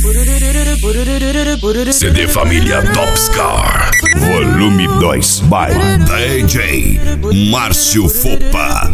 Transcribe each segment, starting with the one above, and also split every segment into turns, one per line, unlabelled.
CD Família Topscar Volume 2 by DJ Márcio Fopa.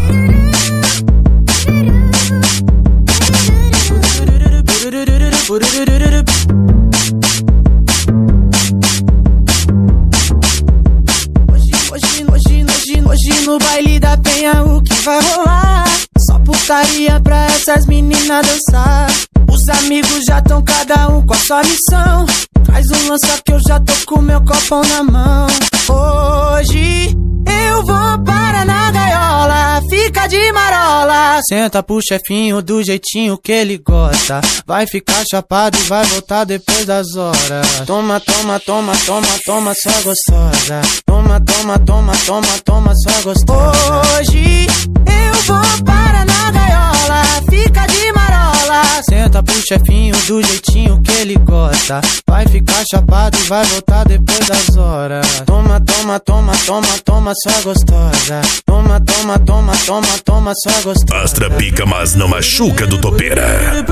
Hoje no baile da Penha o que vai rolar? Só putaria pra essas meninas dançar. Os amigos já tão cada um com a sua missão. Faz um lança que eu já tô com meu copão na mão. Hoje eu vou parar na gaiola, fica de marola. Senta pro chefinho do jeitinho que ele gosta. Vai ficar chapado e vai voltar depois das horas. Toma, toma, toma, toma, toma, sua gostosa. Toma, toma, toma, toma, toma, sua gostosa. Hoje eu vou parar na gaiola, fica de marola. Senta pro chefinho do jeitinho que ele gosta. Vai ficar chapado e vai voltar depois das horas. Toma, toma, toma, toma, toma, sua gostosa. Toma, toma, toma, toma, toma, sua gostosa.
Astra pica, mas não machuca do topeira.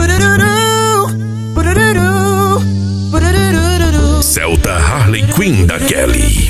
Celta Harley Quinn da Kelly.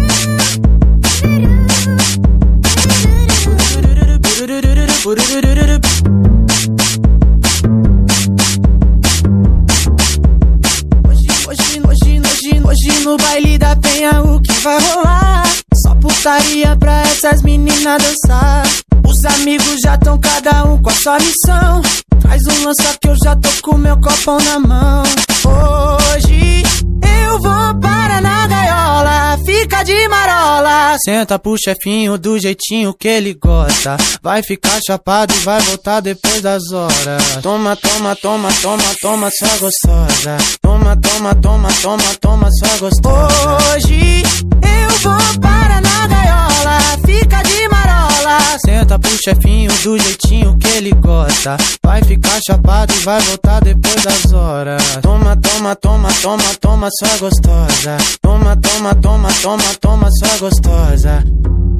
Hoje no baile da Penha o que vai rolar? Só putaria pra essas meninas dançar. Os amigos já tão cada um com a sua missão. Faz um lança que eu já tô com meu copão na mão. Hoje eu vou parar na gaiola, fica de marola. Senta pro chefinho do jeitinho que ele gosta. Vai ficar chapado e vai voltar depois das horas. Toma, toma, toma, toma, toma, sua gostosa. Toma, toma, toma, toma, toma, sua gostosa. Hoje eu vou parar na gaiola, fica de marola. Senta pro chefinho do jeitinho que ele gosta. Vai ficar chapado e vai voltar depois das horas. Toma, toma, toma, toma, toma, sua gostosa. Toma, toma, toma, toma, toma, sua gostosa.